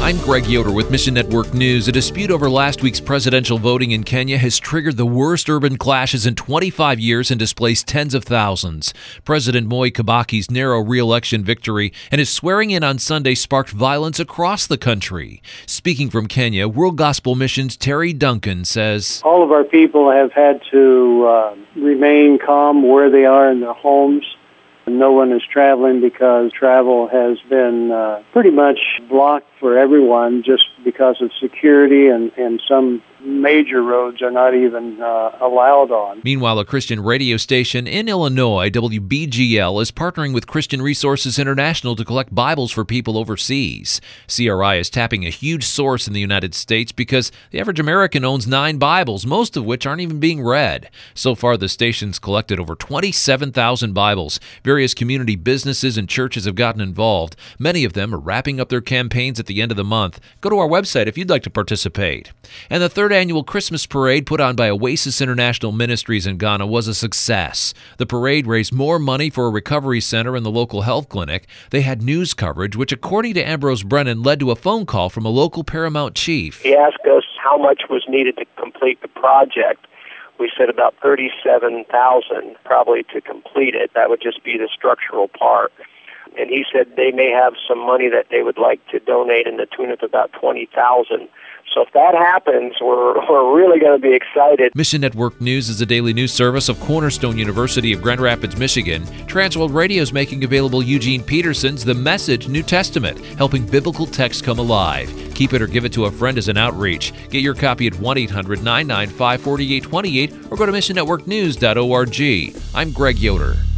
I'm Greg Yoder with Mission Network News. A dispute over last week's presidential voting in Kenya has triggered the worst urban clashes in 25 years and displaced tens of thousands. President Moi Kibaki's narrow re-election victory and his swearing in on Sunday sparked violence across the country. Speaking from Kenya, World Gospel Mission's Terry Duncan says, all of our people have had to remain calm where they are in their homes. No one is traveling because travel has been pretty much blocked for everyone just because of security, and some major roads are not even allowed on. Meanwhile, a Christian radio station in Illinois, WBGL, is partnering with Christian Resources International to collect Bibles for people overseas. CRI is tapping a huge source in the United States because the average American owns 9 Bibles, most of which aren't even being read. So far, the station's collected over 27,000 Bibles. Various community businesses and churches have gotten involved. Many of them are wrapping up their campaigns at the end of the month. Go to our website if you'd like to participate. And the third annual Christmas parade put on by Oasis International Ministries in Ghana was a success. The parade raised more money for a recovery center in the local health clinic. They had news coverage, which, according to Ambrose Brennan, led to a phone call from a local Paramount chief. He asked us how much was needed to complete the project. We said about $37,000 probably to complete it. That would just be the structural part. And he said they may have some money that they would like to donate in the tune of about $20,000. So if that happens, we're really going to be excited. Mission Network News is a daily news service of Cornerstone University of Grand Rapids, Michigan. Transworld Radio is making available Eugene Peterson's The Message New Testament, helping biblical texts come alive. Keep it or give it to a friend as an outreach. Get your copy at 1-800-995-4828 or go to missionnetworknews.org. I'm Greg Yoder.